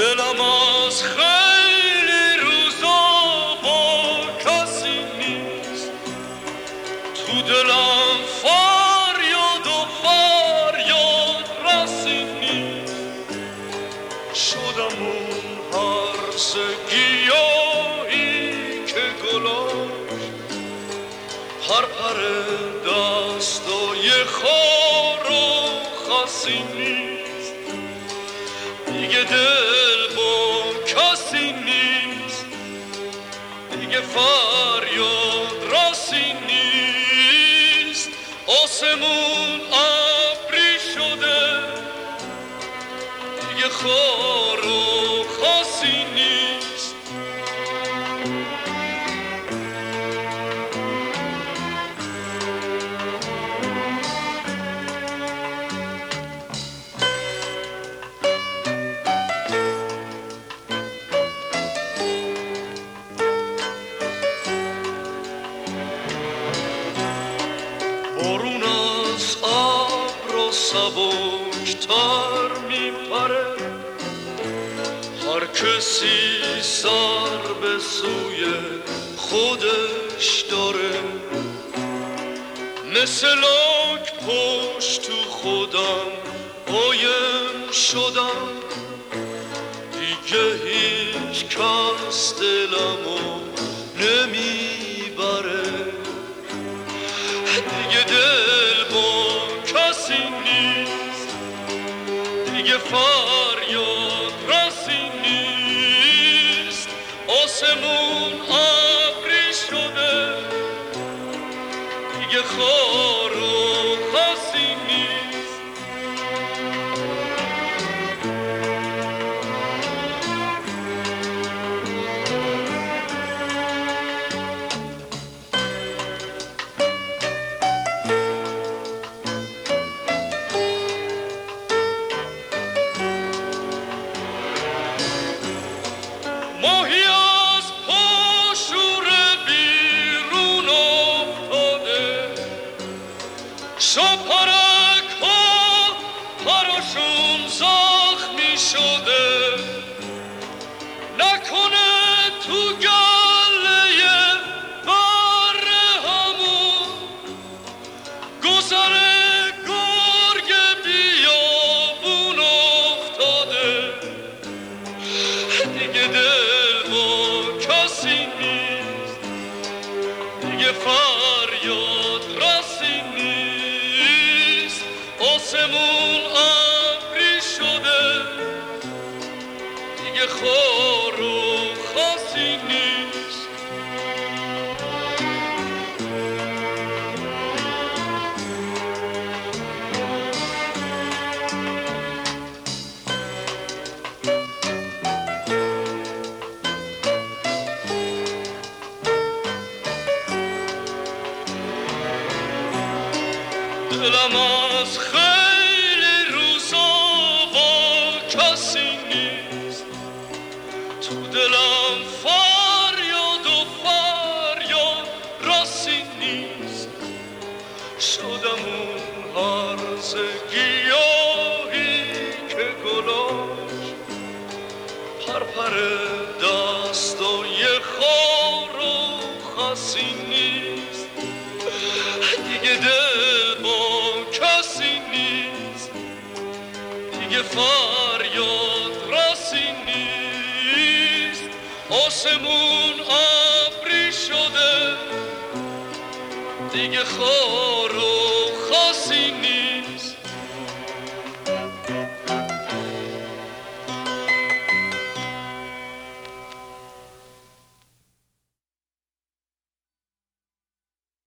دلم از خیلی روزا با کسی نیست، تو دلم فریاد و فریاد رسی نیست. شدم اون هرس گیاهی که گلاش پر دستای خار و خسی نیست. دیگه دل با کسی نیست، دیگه فریاد راسی نیست. آسمون ابری شده، دیگه خار و خسی نیست. بارون از ابر سبکتر میپره، هر کسی سر به سوی خودش داره. مثل لاک پشت تو خودم قایم شدم، دیگه هیچ کس دلمو نمیبره. دیگه دل با کسی نیست، دیگه فریاد رسی نیست. آسمون ابری شده، دیگه خار و خسی نیست. ماهی از پاشور بیرون افتاده، شاپرک ها پراشون زخمی شده. نکنه تو گله بره همون گذر گرگ بیابون افتاده. دیگه دل با کسی نیست، دیگه فریاد رسی نیست. آسمون ابری شده، دیگه خار و خسی نیست. دلم از خیلی روزا با کسی نیست، تو دلم فریاد و فریاد رسی نیست. شدم اون هرز گیاهی که گلاش پر دستای خار و خسی نیست. دیگه دل با کسی نیست، دیگه فریاد رسی نیست. آسمون ابری شده، دیگه خار